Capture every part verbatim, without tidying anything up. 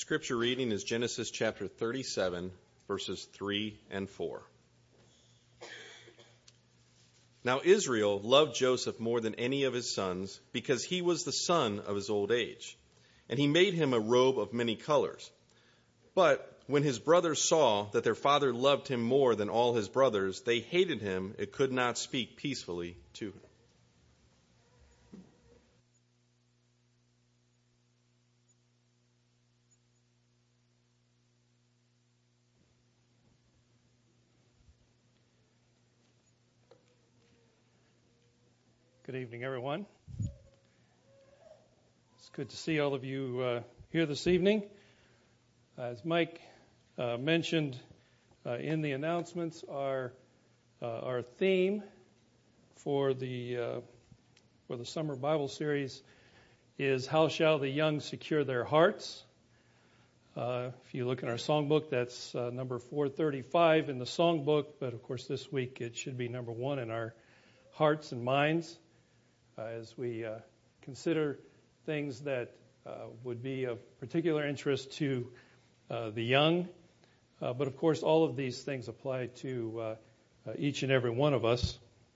Scripture reading is Genesis chapter thirty-seven, verses three and four. Now Israel loved Joseph more than any of his sons, because he was the son of his old age. And he made him a robe of many colors. But when his brothers saw that their father loved him more than all his brothers, they hated him and could not speak peacefully to him. Good evening, everyone. It's good to see all of you uh, here this evening. As Mike uh, mentioned uh, in the announcements, our uh, our theme for the uh, for the summer Bible series is "How Shall the Young Secure Their Hearts?" Uh, if you look in our songbook, that's uh, number four thirty-five in the songbook, but of course this week it should be number one in our hearts and minds. Uh, as we uh, consider things that uh, would be of particular interest to uh, the young. Uh, but of course, all of these things apply to uh, uh, each and every one of us.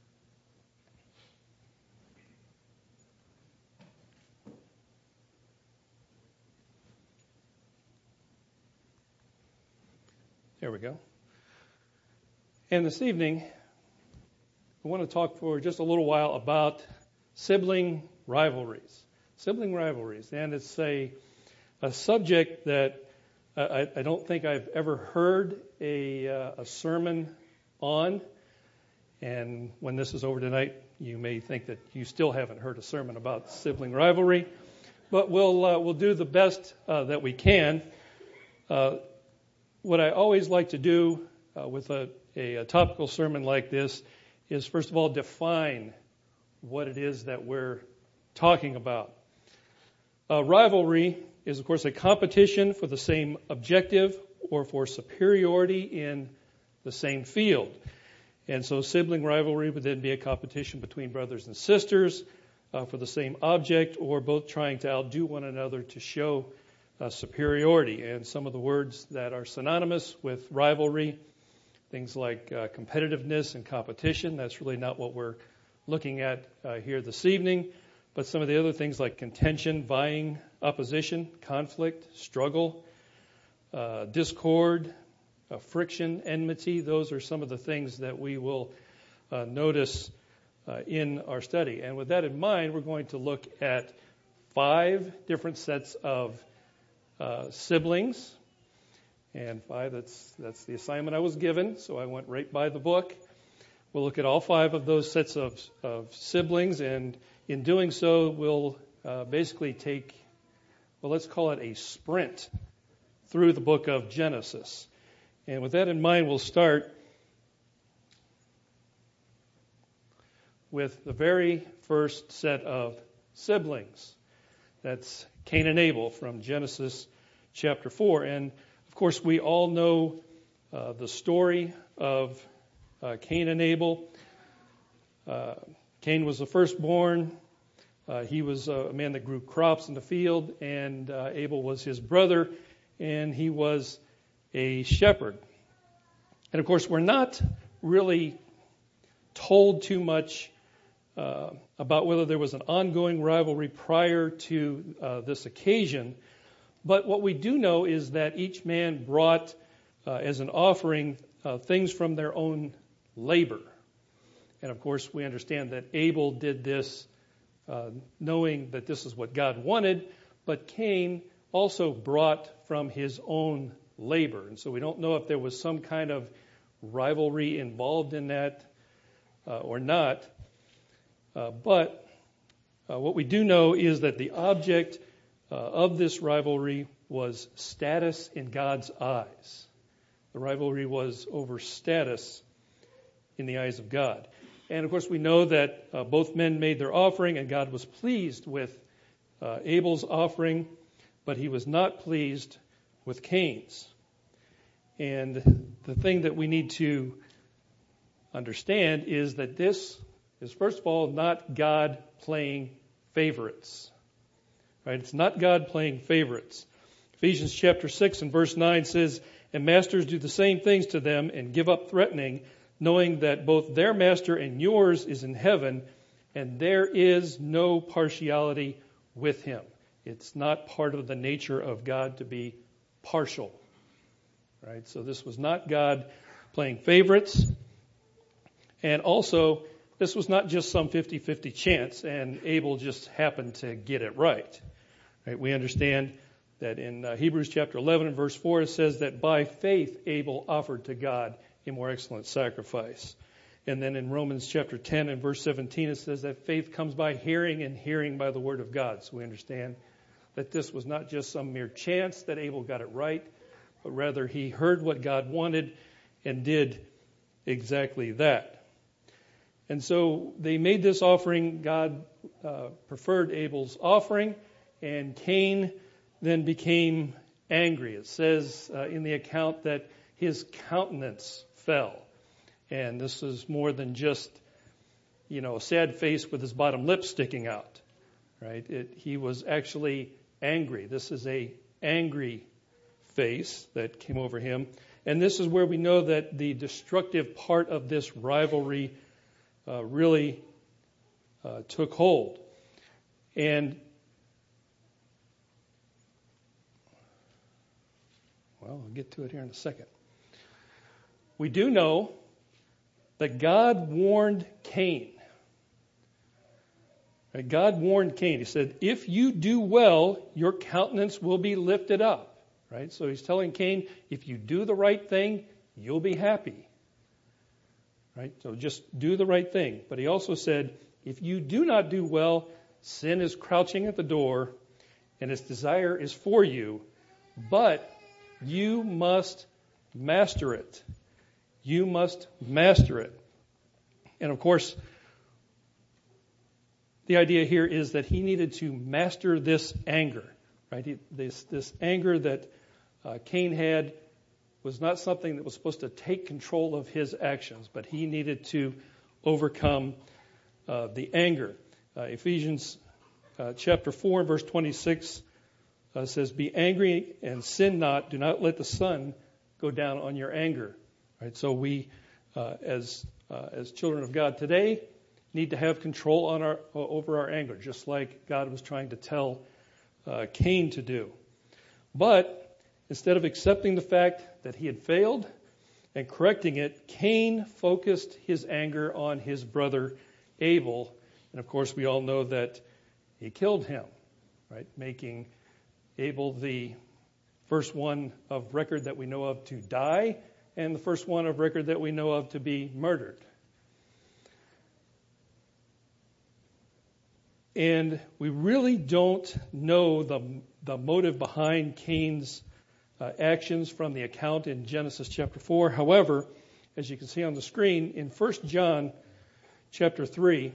There we go. And this evening, I want to talk for just a little while about sibling rivalries. Sibling rivalries. And it's a, a subject that I, I don't think I've ever heard a, uh, a sermon on. And when this is over tonight, you may think that you still haven't heard a sermon about sibling rivalry. But we'll, uh, we'll do the best uh, that we can. Uh, what I always like to do uh, with a, a, a topical sermon like this is, first of all, define what it is that we're talking about. Uh, rivalry is, of course, a competition for the same objective or for superiority in the same field. And so sibling rivalry would then be a competition between brothers and sisters uh, for the same object, or both trying to outdo one another to show uh, superiority. And some of the words that are synonymous with rivalry, things like uh, competitiveness and competition, that's really not what we're looking at uh, here this evening, but some of the other things like contention, vying, opposition, conflict, struggle, uh, discord, uh, friction, enmity, those are some of the things that we will uh, notice uh, in our study. And with that in mind, we're going to look at five different sets of uh, siblings, and five, that's, that's the assignment I was given, so I went right by the book. We'll look at all five of those sets of, of siblings, and in doing so, we'll uh, basically take, well, let's call it a sprint through the book of Genesis. And with that in mind, we'll start with the very first set of siblings. That's Cain and Abel from Genesis chapter four. And, of course, we all know uh, the story of Uh, Cain and Abel. Uh, Cain was the firstborn. Uh, he was a man that grew crops in the field, and uh, Abel was his brother, and he was a shepherd. And of course, we're not really told too much uh, about whether there was an ongoing rivalry prior to uh, this occasion. But what we do know is that each man brought uh, as an offering uh, things from their own labor. And of course, we understand that Abel did this uh, knowing that this is what God wanted, but Cain also brought from his own labor. And so we don't know if there was some kind of rivalry involved in that uh, or not. Uh, but uh, what we do know is that the object uh, of this rivalry was status in God's eyes. The rivalry was over status in the eyes of God. And of course, we know that uh, both men made their offering, and God was pleased with uh, Abel's offering, but he was not pleased with Cain's. And the thing that we need to understand is that this is, first of all, not God playing favorites. Right? It's not God playing favorites. Ephesians chapter six and verse nine says, "And masters, do the same things to them and give up threatening, knowing that both their master and yours is in heaven, and there is no partiality with him." It's not part of the nature of God to be partial. Right? So this was not God playing favorites. And also, this was not just some fifty-fifty chance and Abel just happened to get it right. Right? We understand that in uh, Hebrews chapter eleven and verse four, it says that by faith Abel offered to God a more excellent sacrifice. And then in Romans chapter ten and verse seventeen, it says that faith comes by hearing, and hearing by the word of God. So we understand that this was not just some mere chance that Abel got it right, but rather he heard what God wanted and did exactly that. And so they made this offering. God uh, preferred Abel's offering, and Cain then became angry. It says uh, in the account that his countenance fell. And this is more than just, you know, a sad face with his bottom lip sticking out, right? It, he was actually angry. This is a angry face that came over him. And this is where we know that the destructive part of this rivalry uh, really uh, took hold. And, well, I'll get to it here in a second. We do know that God warned Cain. Right? God warned Cain. He said, if you do well, your countenance will be lifted up. Right? So he's telling Cain, if you do the right thing, you'll be happy. Right? So just do the right thing. But he also said, if you do not do well, sin is crouching at the door, and its desire is for you, but you must master it. You must master it. And of course, the idea here is that he needed to master this anger. Right? He, this, this anger that uh, Cain had was not something that was supposed to take control of his actions, but he needed to overcome uh, the anger. Uh, Ephesians uh, chapter four, verse twenty-six uh, says, "Be angry and sin not. Do not let the sun go down on your anger." Right? So we, uh, as uh, as children of God today, need to have control on our over our anger, just like God was trying to tell uh, Cain to do. But instead of accepting the fact that he had failed and correcting it, Cain focused his anger on his brother Abel. And of course, we all know that he killed him, right? Making Abel the first one of record that we know of to die, and the first one of record that we know of to be murdered. And we really don't know the, the motive behind Cain's Uh, actions from the account in Genesis chapter four. However, as you can see on the screen, in First John chapter three,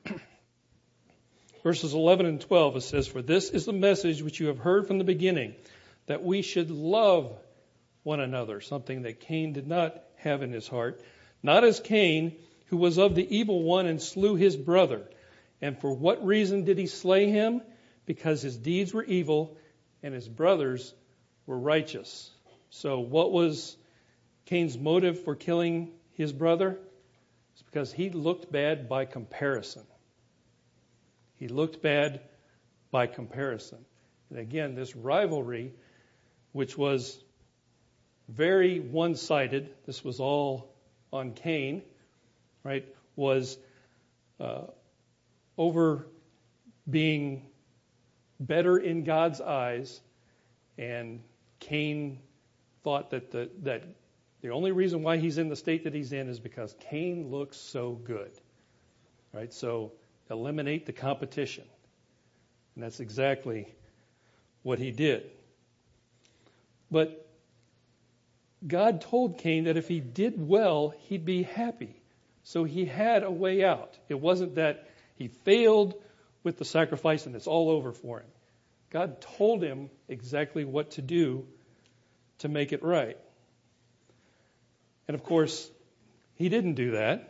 verses eleven and twelve, it says, "For this is the message which you have heard from the beginning, that we should love one another," something that Cain did not have in his heart, "not as Cain, who was of the evil one and slew his brother. And for what reason did he slay him? Because his deeds were evil and his brothers were righteous." So what was Cain's motive for killing his brother? It's because he looked bad by comparison. He looked bad by comparison. And again, this rivalry, which was very one-sided, this was all on Cain, right, was uh, over being better in God's eyes, and Cain thought that the, that the only reason why he's in the state that he's in is because Cain looks so good. Right? So eliminate the competition. And that's exactly what he did. But God told Cain that if he did well, he'd be happy. So he had a way out. It wasn't that he failed with the sacrifice and it's all over for him. God told him exactly what to do to make it right. And of course, he didn't do that.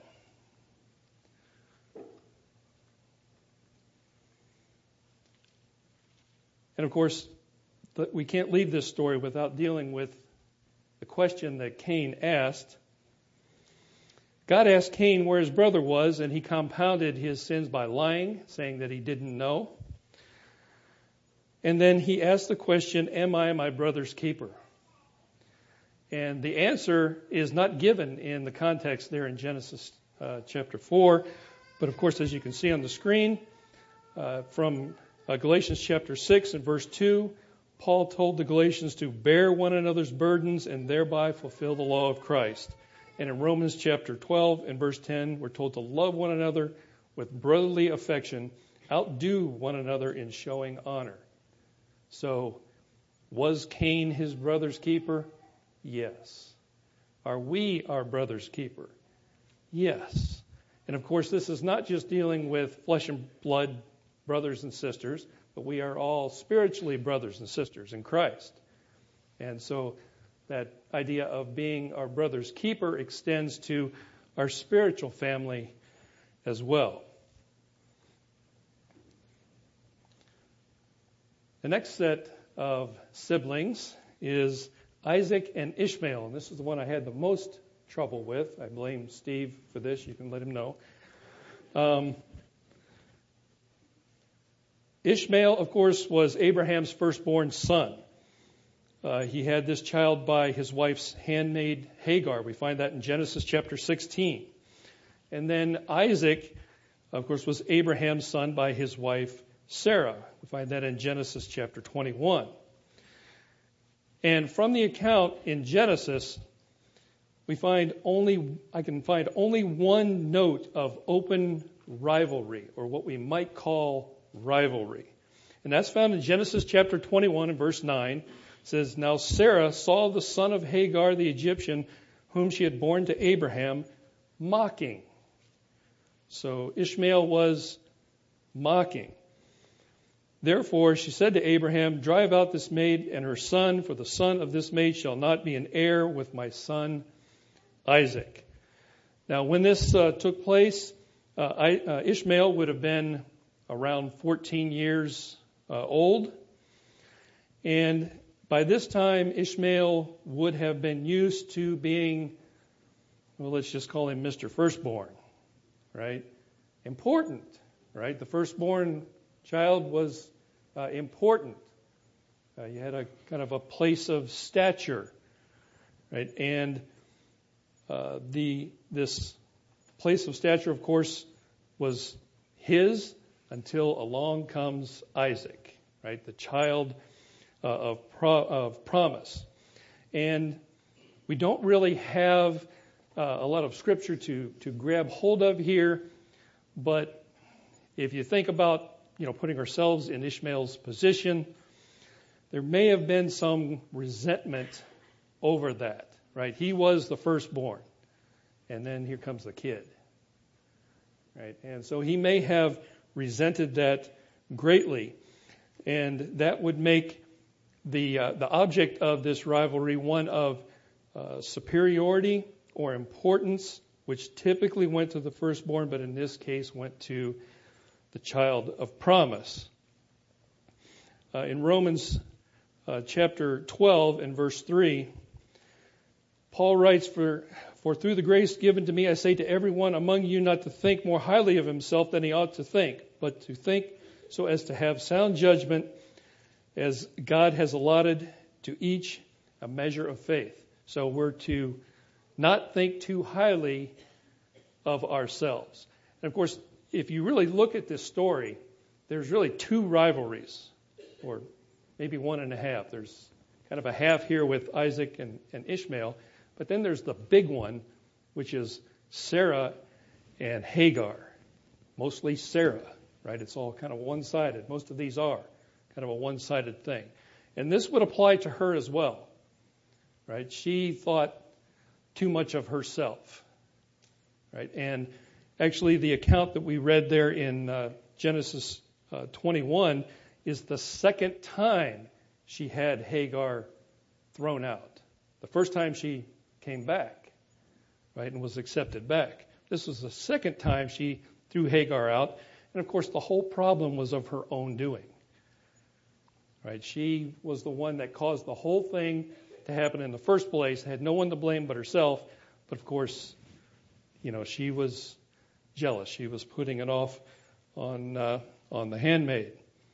And of course, but we can't leave this story without dealing with the question that Cain asked. God asked Cain where his brother was, and he compounded his sins by lying, saying that he didn't know. And then he asked the question, am I my brother's keeper? And the answer is not given in the context there in Genesis uh, chapter four. But of course, as you can see on the screen, uh, from uh, Galatians chapter six and verse two, Paul told the Galatians to bear one another's burdens and thereby fulfill the law of Christ. And in Romans chapter twelve and verse ten, we're told to love one another with brotherly affection, outdo one another in showing honor. So, was Cain his brother's keeper? Yes. Are we our brother's keeper? Yes. And of course, this is not just dealing with flesh and blood brothers and sisters, but we are all spiritually brothers and sisters in Christ. And so that idea of being our brother's keeper extends to our spiritual family as well. The next set of siblings is Isaac and Ishmael. And this is the one I had the most trouble with. I blame Steve for this. You can let him know. Um, Ishmael, of course, was Abraham's firstborn son. Uh, he had this child by his wife's handmaid Hagar. We find that in Genesis chapter sixteen. And then Isaac, of course, was Abraham's son by his wife Sarah. We find that in Genesis chapter twenty-one. And from the account in Genesis, we find only, I can find only one note of open rivalry, or what we might call rivalry. And that's found in Genesis chapter twenty-one and verse nine. It says, now Sarah saw the son of Hagar the Egyptian, whom she had borne to Abraham, mocking. So Ishmael was mocking. Therefore she said to Abraham, drive out this maid and her son, for the son of this maid shall not be an heir with my son Isaac. Now when this uh, took place, uh, I, uh, Ishmael would have been around fourteen years uh, old. And by this time, Ishmael would have been used to being, well, let's just call him Mister Firstborn, right? Important, right? The firstborn child was uh, important. Uh, you had a kind of a place of stature, right? And uh, the this place of stature, of course, was his until along comes Isaac, right? The child uh, of pro- of promise. And we don't really have uh, a lot of scripture to to grab hold of here, but if you think about, you know, putting ourselves in Ishmael's position, there may have been some resentment over that, right? He was the firstborn, and then here comes the kid, right? And so he may have resented that greatly, and that would make the uh, the object of this rivalry one of uh, superiority or importance, which typically went to the firstborn, but in this case went to the child of promise. Uh, in Romans uh, chapter twelve and verse three, Paul writes, for, for through the grace given to me, I say to everyone among you not to think more highly of himself than he ought to think, but to think so as to have sound judgment, as God has allotted to each a measure of faith. So we're to not think too highly of ourselves. And of course, if you really look at this story, there's really two rivalries, or maybe one and a half. There's kind of a half here with Isaac and, and Ishmael, but then there's the big one, which is Sarah and Hagar. Mostly Sarah, right? It's all kind of one-sided. Most of these are kind of a one-sided thing. And this would apply to her as well, right? She thought too much of herself, right? And actually, the account that we read there in uh, Genesis uh, twenty-one is the second time she had Hagar thrown out. The first time she came back, right, and was accepted back. This was the second time she threw Hagar out. And of course, the whole problem was of her own doing, right? She was the one that caused the whole thing to happen in the first place, had no one to blame but herself. But of course, you know, she was jealous. She was putting it off on uh, on the handmaid.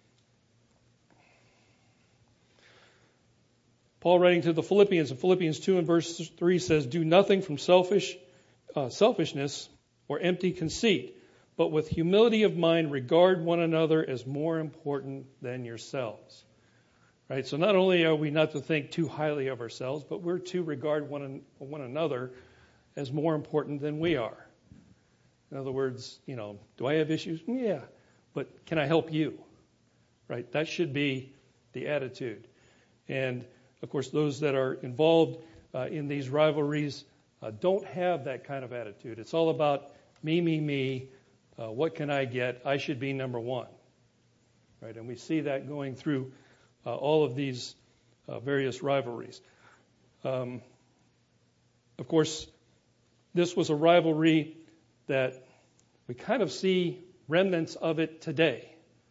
Paul, writing to the Philippians in Philippians two and verse three, says, "Do nothing from selfish uh, selfishness or empty conceit, but with humility of mind regard one another as more important than yourselves." Right? So not only are we not to think too highly of ourselves, but we're to regard one, one another as more important than we are. In other words, you know, do I have issues? Yeah. But can I help you? Right? That should be the attitude. And, of course, those that are involved uh, in these rivalries uh, don't have that kind of attitude. It's all about me, me, me. Uh, what can I get? I should be number one. Right? And we see that going through uh, all of these uh, various rivalries. Um, of course, this was a rivalry that we kind of see remnants of it today.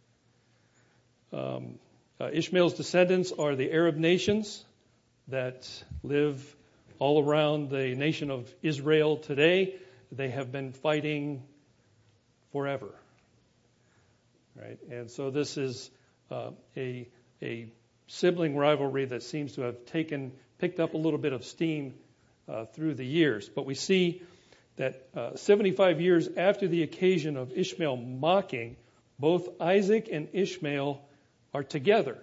Um, uh, Ishmael's descendants are the Arab nations that live all around the nation of Israel today. They have been fighting forever. Right? And so this is uh, a, a sibling rivalry that seems to have taken, picked up a little bit of steam uh, through the years. But we see that uh, seventy-five years after the occasion of Ishmael mocking, both Isaac and Ishmael are together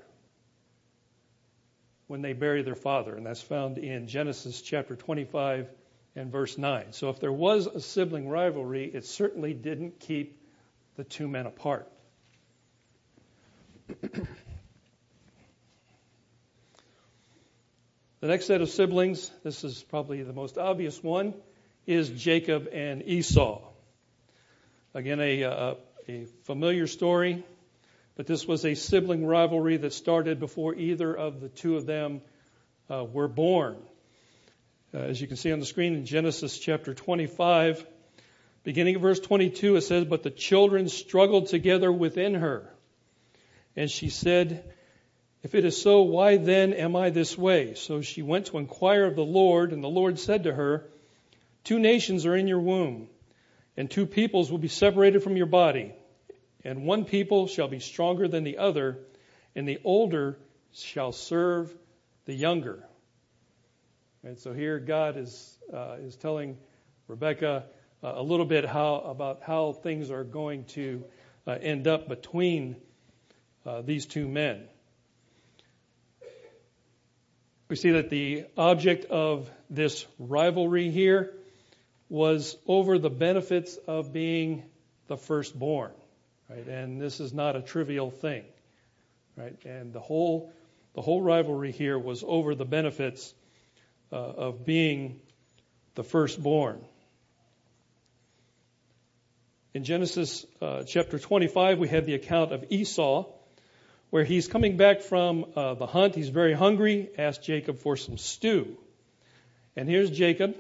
when they bury their father. And that's found in Genesis chapter twenty-five and verse nine. So if there was a sibling rivalry, it certainly didn't keep the two men apart. The next set of siblings, this is probably the most obvious one, is Jacob and Esau. Again, a, a, a familiar story, but this was a sibling rivalry that started before either of the two of them uh, were born. Uh, as you can see on the screen in Genesis chapter twenty-five, beginning of verse twenty-two, it says, "But the children struggled together within her. And she said, 'If it is so, why then am I this way?' So she went to inquire of the Lord, and the Lord said to her, 'Two nations are in your womb, and two peoples will be separated from your body. And one people shall be stronger than the other, and the older shall serve the younger.'" And so here God is uh, is telling Rebekah uh, a little bit how about how things are going to uh, end up between uh, these two men. We see that the object of this rivalry here was over the benefits of being the firstborn, right? And this is not a trivial thing, right? And the whole the whole rivalry here was over the benefits uh, of being the firstborn. In Genesis uh, chapter twenty-five, we have the account of Esau, where he's coming back from uh, the hunt. He's very hungry, asked Jacob for some stew. And here's Jacob.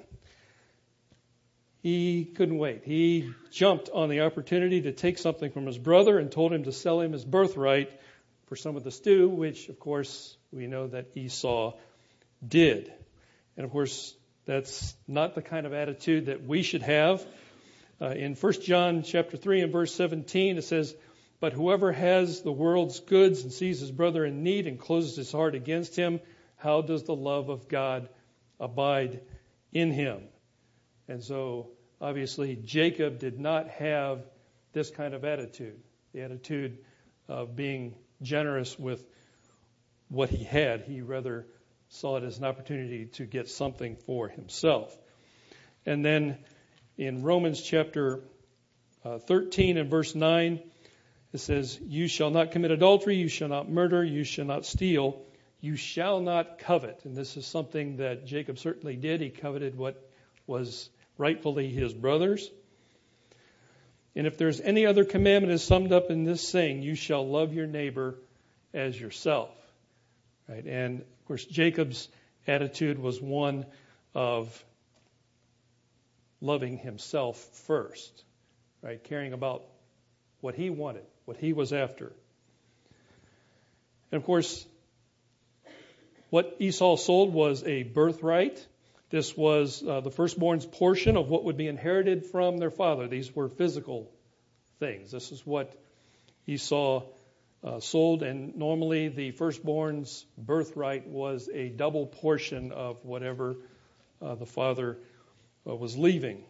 He couldn't wait. He jumped on the opportunity to take something from his brother and told him to sell him his birthright for some of the stew, which, of course, we know that Esau did. And, of course, that's not the kind of attitude that we should have. Uh, in First John chapter three and verse seventeen, it says, "But whoever has the world's goods and sees his brother in need and closes his heart against him, how does the love of God abide in him?" And so, obviously, Jacob did not have this kind of attitude, the attitude of being generous with what he had. He rather saw it as an opportunity to get something for himself. And then in Romans chapter uh, thirteen and verse nine, it says, "You shall not commit adultery, you shall not murder, you shall not steal, you shall not covet." And this is something that Jacob certainly did. He coveted what was rightfully his brother's. "And if there's any other commandment is summed up in this saying, you shall love your neighbor as yourself." Right? And of course, Jacob's attitude was one of loving himself first, right? Caring about what he wanted, what he was after. And of course, what Esau sold was a birthright. This was uh, the firstborn's portion of what would be inherited from their father. These were physical things. This is what Esau uh, sold, and normally the firstborn's birthright was a double portion of whatever uh, the father uh, was leaving.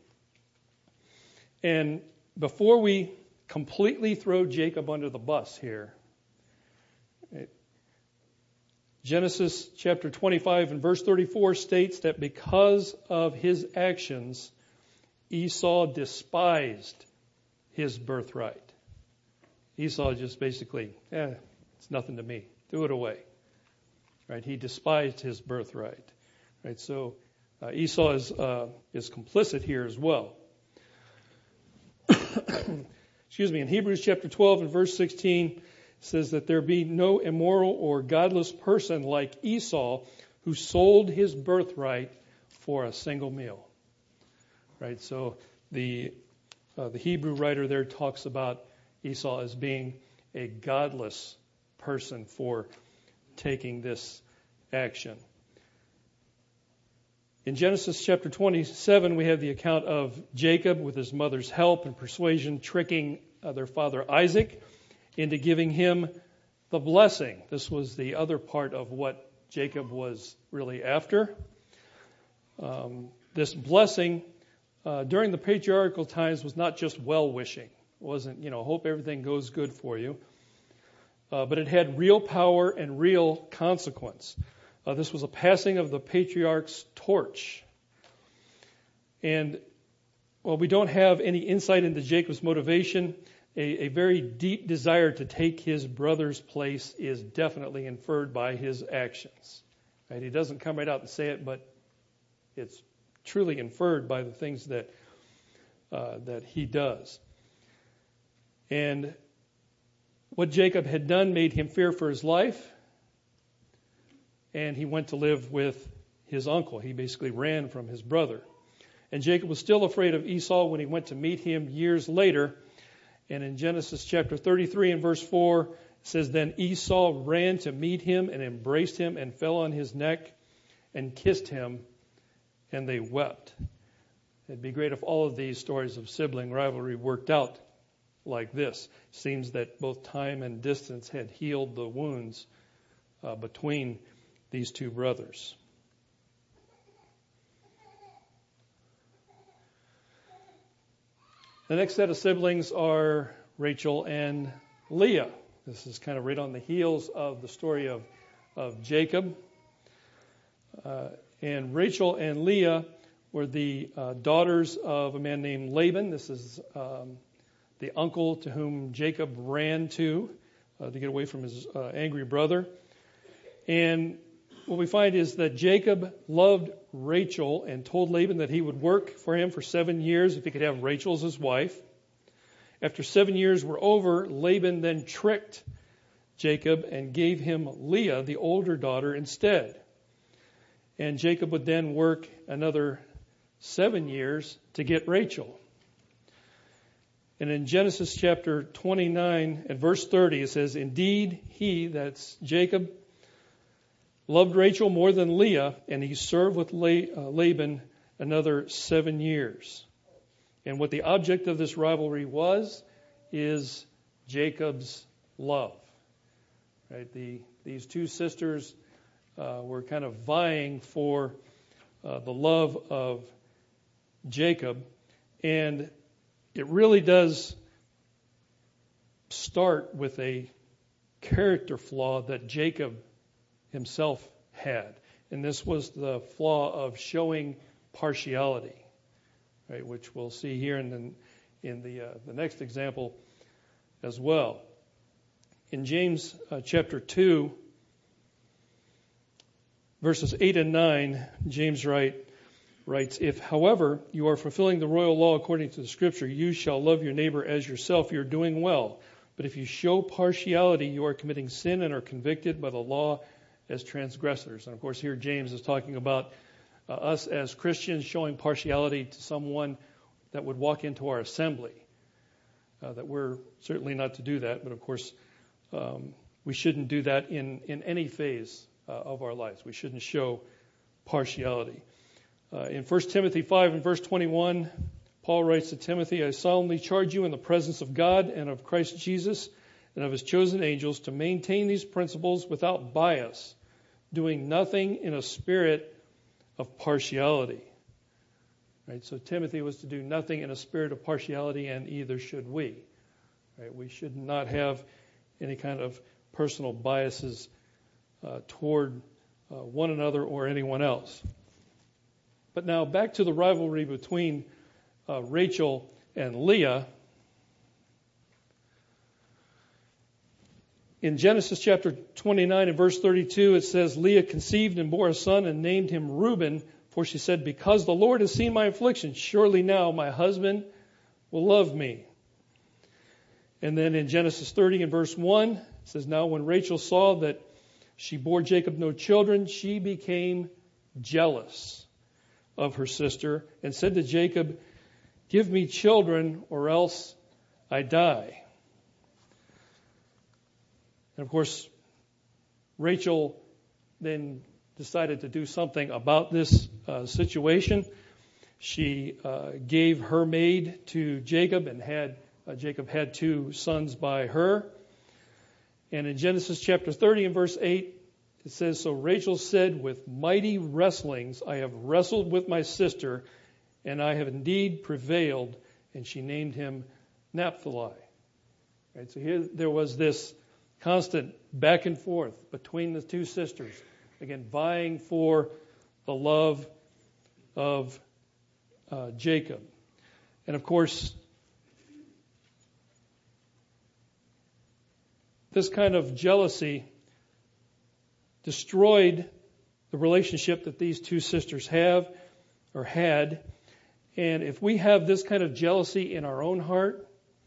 And before we completely throw Jacob under the bus here, it, Genesis chapter twenty-five and verse thirty-four states that because of his actions, Esau despised his birthright. Esau just basically, eh, it's nothing to me. Threw it away. Right? He despised his birthright. Right? So uh, Esau is uh, is complicit here as well. Excuse me. In Hebrews chapter twelve and verse sixteen, says that there be no immoral or godless person like Esau who sold his birthright for a single meal. Right? So the uh, the Hebrew writer there talks about Esau as being a godless person for taking this action. In Genesis chapter twenty-seven, we have the account of Jacob with his mother's help and persuasion tricking uh, their father Isaac into giving him the blessing. This was the other part of what Jacob was really after. Um, this blessing uh, during the patriarchal times was not just well-wishing. It wasn't, you know, hope everything goes good for you. Uh, but it had real power and real consequence. Uh, this was a passing of the patriarch's torch. And while we don't have any insight into Jacob's motivation, A, a very deep desire to take his brother's place is definitely inferred by his actions. Right? He doesn't come right out and say it, but it's truly inferred by the things that uh, that he does. And what Jacob had done made him fear for his life, and he went to live with his uncle. He basically ran from his brother. And Jacob was still afraid of Esau when he went to meet him years later. And in Genesis chapter thirty-three and verse four, it says, Then Esau ran to meet him and embraced him and fell on his neck and kissed him, and they wept. It'd be great if all of these stories of sibling rivalry worked out like this. It seems that both time and distance had healed the wounds uh, between these two brothers. The next set of siblings are Rachel and Leah. This is kind of right on the heels of the story of, of Jacob. Uh, and Rachel and Leah were the uh, daughters of a man named Laban. This is um, the uncle to whom Jacob ran to uh, to get away from his uh, angry brother. And what we find is that Jacob loved Rachel and told Laban that he would work for him for seven years if he could have Rachel as his wife. After seven years were over, Laban then tricked Jacob and gave him Leah, the older daughter, instead. And Jacob would then work another seven years to get Rachel. And in Genesis chapter twenty-nine and verse thirty, it says, Indeed, he, that's Jacob, loved Rachel more than Leah, and he served with Laban another seven years. And what the object of this rivalry was, is Jacob's love. Right? The, these two sisters uh, were kind of vying for uh, the love of Jacob. And it really does start with a character flaw that Jacob himself had. And this was the flaw of showing partiality, right, which we'll see here in the, in the, uh, the next example as well. In James uh, chapter two, verses eight and nine, James write, writes, If, however, you are fulfilling the royal law according to the Scripture, you shall love your neighbor as yourself, you're doing well. But if you show partiality, you are committing sin and are convicted by the law as transgressors. And of course, here James is talking about uh, us as Christians showing partiality to someone that would walk into our assembly. Uh, that we're certainly not to do that, but of course, um, we shouldn't do that in, in any phase uh, of our lives. We shouldn't show partiality. Uh, in First Timothy five and verse twenty-one, Paul writes to Timothy, I solemnly charge you in the presence of God and of Christ Jesus and of his chosen angels to maintain these principles without bias, doing nothing in a spirit of partiality. Right? So Timothy was to do nothing in a spirit of partiality, and either should we. Right? We should not have any kind of personal biases uh, toward uh, one another or anyone else. But now back to the rivalry between uh, Rachel and Leah. In Genesis chapter twenty-nine and verse thirty-two, it says, Leah conceived and bore a son and named him Reuben, for she said, because the Lord has seen my affliction, surely now my husband will love me. And then in Genesis thirty and verse one, it says, now when Rachel saw that she bore Jacob no children, she became jealous of her sister and said to Jacob, give me children or else I die. And of course, Rachel then decided to do something about this uh, situation. She uh, gave her maid to Jacob, and had uh, Jacob had two sons by her. And in Genesis chapter thirty and verse eight, it says, so Rachel said, with mighty wrestlings I have wrestled with my sister, and I have indeed prevailed. And she named him Naphtali. Right, so here there was this constant back and forth between the two sisters, again, vying for the love of uh, Jacob. And of course, this kind of jealousy destroyed the relationship that these two sisters have or had. And if we have this kind of jealousy in our own heart,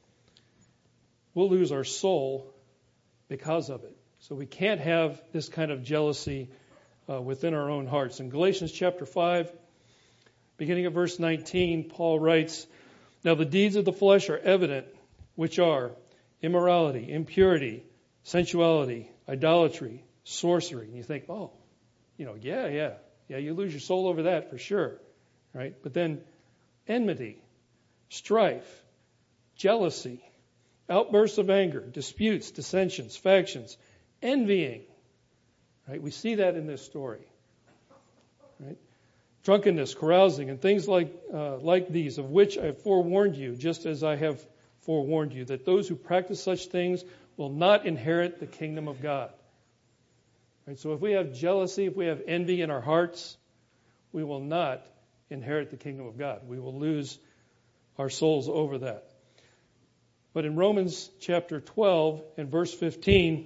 we'll lose our soul because of it. So we can't have this kind of jealousy uh, within our own hearts. In Galatians chapter five, beginning at verse nineteen, Paul writes, now the deeds of the flesh are evident, which are immorality, impurity, sensuality, idolatry, sorcery. And you think, oh, you know, yeah, yeah, yeah, you lose your soul over that for sure, right? But then enmity, strife, jealousy, outbursts of anger, disputes, dissensions, factions, envying. Right? We see that in this story. Right? Drunkenness, carousing, and things like uh, like these, of which I have forewarned you, just as I have forewarned you, that those who practice such things will not inherit the kingdom of God. Right? So if we have jealousy, if we have envy in our hearts, we will not inherit the kingdom of God. We will lose our souls over that. But in Romans chapter twelve and verse fifteen,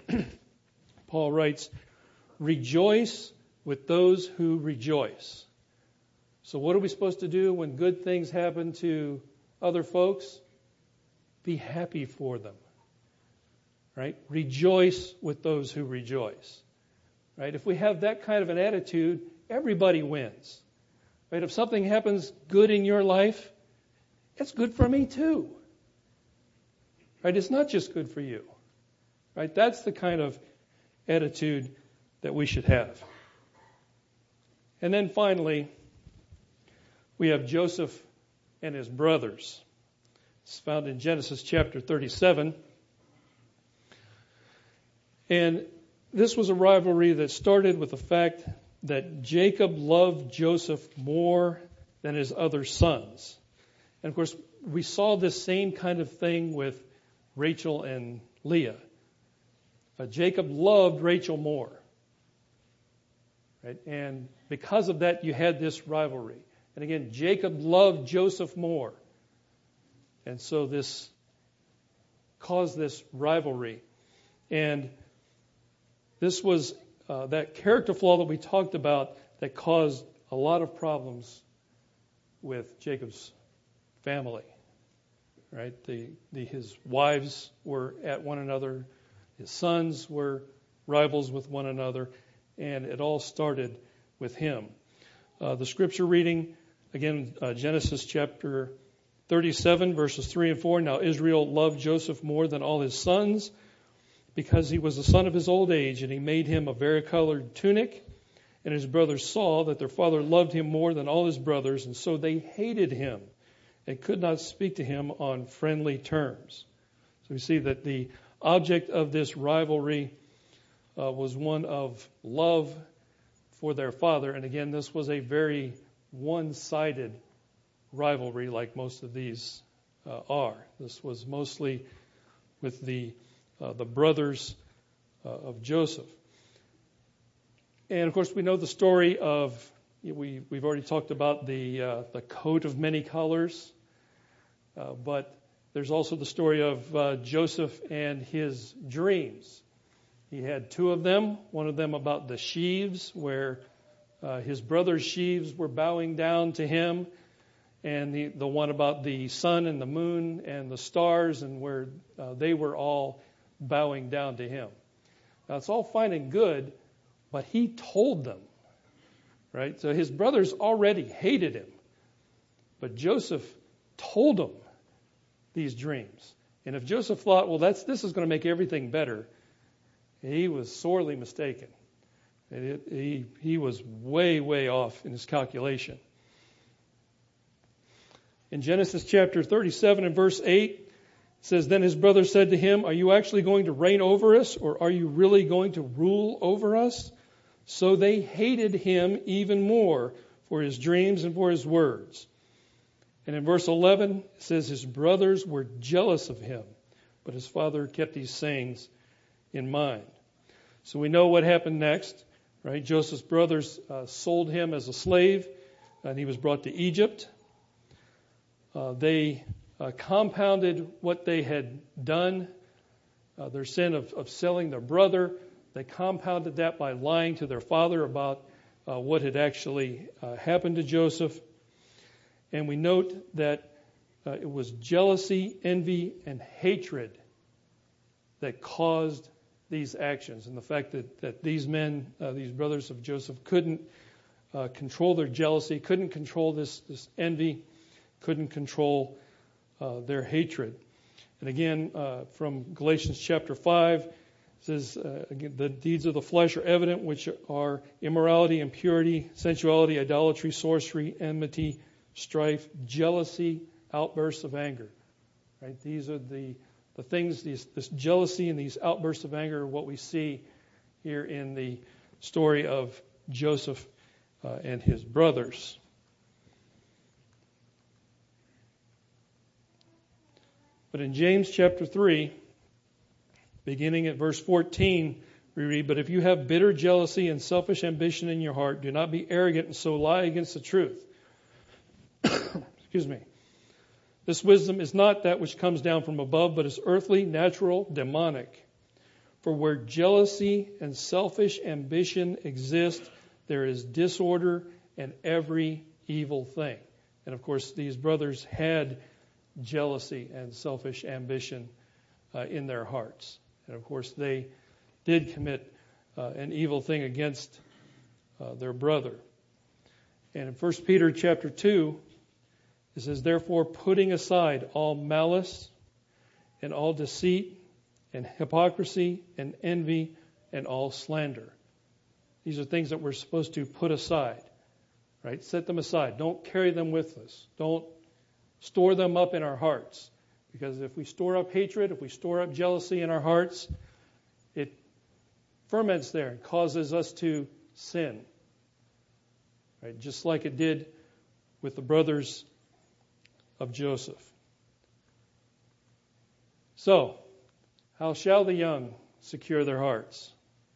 Paul writes, rejoice with those who rejoice. So what are we supposed to do when good things happen to other folks? Be happy for them. Right? Rejoice with those who rejoice. Right? If we have that kind of an attitude, everybody wins. Right? If something happens good in your life, it's good for me too. Right? It's not just good for you. Right? That's the kind of attitude that we should have. And then finally, we have Joseph and his brothers. It's found in Genesis chapter thirty-seven. And this was a rivalry that started with the fact that Jacob loved Joseph more than his other sons. And of course, we saw this same kind of thing with Rachel and Leah. Uh, Jacob loved Rachel more. Right? And because of that, you had this rivalry. And again, Jacob loved Joseph more. And so this caused this rivalry. And this was uh, that character flaw that we talked about that caused a lot of problems with Jacob's family. Right? The, the, his wives were at one another. His sons were rivals with one another. And it all started with him. Uh, the scripture reading, again, uh, Genesis chapter thirty-seven, verses three and four. Now Israel loved Joseph more than all his sons, because he was the son of his old age, and he made him a varicolored tunic. And his brothers saw that their father loved him more than all his brothers, and so they hated him and could not speak to him on friendly terms. So we see that the object of this rivalry uh, was one of love for their father. And again, this was a very one-sided rivalry, like most of these uh, are. This was mostly with the uh, the brothers uh, of Joseph. And of course, we know the story of, we, we've already talked about the uh, the coat of many colors, uh, but there's also the story of uh, Joseph and his dreams. He had two of them, one of them about the sheaves, where uh, his brother's sheaves were bowing down to him, and the, the one about the sun and the moon and the stars, and where uh, they were all bowing down to him. Now, it's all fine and good, but he told them, right? So his brothers already hated him, but Joseph told them these dreams. And if Joseph thought, well, that's this is going to make everything better, he was sorely mistaken. And it, he, he was way, way off in his calculation. In Genesis chapter thirty-seven and verse eight, it says, then his brother said to him, are you actually going to reign over us, or are you really going to rule over us? So they hated him even more for his dreams and for his words. And in verse eleven, it says his brothers were jealous of him, but his father kept these sayings in mind. So we know what happened next, right? Joseph's brothers uh, sold him as a slave, and he was brought to Egypt. Uh, they uh, compounded what they had done, uh, their sin of, of selling their brother. They compounded that by lying to their father about uh, what had actually uh, happened to Joseph. And we note that uh, it was jealousy, envy, and hatred that caused these actions. And the fact that, that these men, uh, these brothers of Joseph, couldn't uh, control their jealousy, couldn't control this, this envy, couldn't control uh, their hatred. And again, uh, from Galatians chapter five, it says, uh, again, the deeds of the flesh are evident, which are immorality, impurity, sensuality, idolatry, sorcery, enmity, strife, jealousy, outbursts of anger. Right? These are the the things, these, this jealousy and these outbursts of anger are what we see here in the story of Joseph uh, and his brothers. But in James chapter three, beginning at verse fourteen, we read, but if you have bitter jealousy and selfish ambition in your heart, do not be arrogant and so lie against the truth. Excuse me. This wisdom is not that which comes down from above, but is earthly, natural, demonic. For where jealousy and selfish ambition exist, there is disorder and every evil thing. And of course, these brothers had jealousy and selfish ambition uh, in their hearts. And of course, they did commit uh, an evil thing against uh, their brother. And in First Peter chapter two, it says, therefore, putting aside all malice and all deceit and hypocrisy and envy and all slander. These are things that we're supposed to put aside, right? Set them aside. Don't carry them with us. Don't store them up in our hearts. Because if we store up hatred, if we store up jealousy in our hearts, it ferments there and causes us to sin. Right? Just like it did with the brothers of Joseph. So, how shall the young secure their hearts?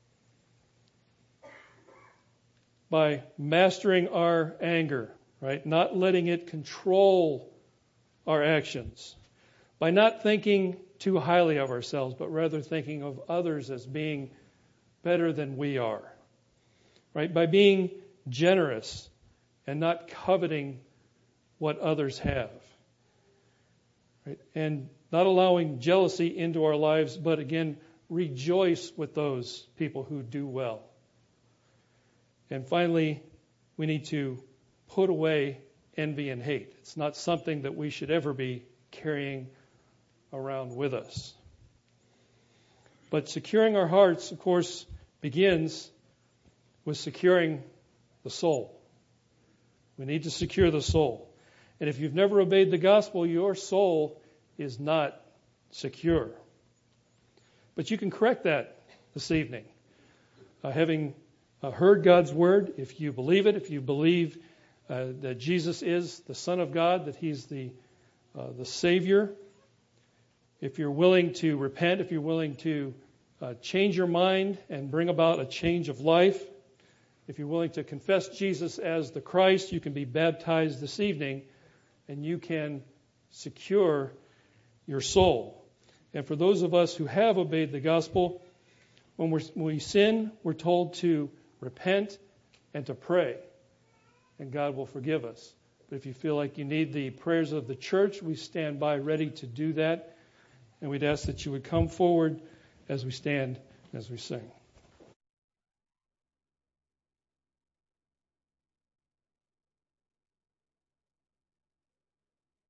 By mastering our anger, right? Not letting it control our actions. By not thinking too highly of ourselves, but rather thinking of others as being better than we are. Right? By being generous and not coveting what others have. Right? And not allowing jealousy into our lives, but again, rejoice with those people who do well. And finally, we need to put away envy and hate. It's not something that we should ever be carrying around with us. But securing our hearts, of course, begins with securing the soul. We need to secure the soul. And if you've never obeyed the gospel, your soul is not secure. But you can correct that this evening. Uh, having uh, heard God's word, if you believe it, if you believe uh, that Jesus is the Son of God, that He's the uh, the Savior, if you're willing to repent, if you're willing to uh, change your mind and bring about a change of life, if you're willing to confess Jesus as the Christ, you can be baptized this evening and you can secure your soul. And for those of us who have obeyed the gospel, when, we're, when we sin, we're told to repent and to pray, and God will forgive us. But if you feel like you need the prayers of the church, we stand by ready to do that. And we'd ask that you would come forward as we stand, as we sing.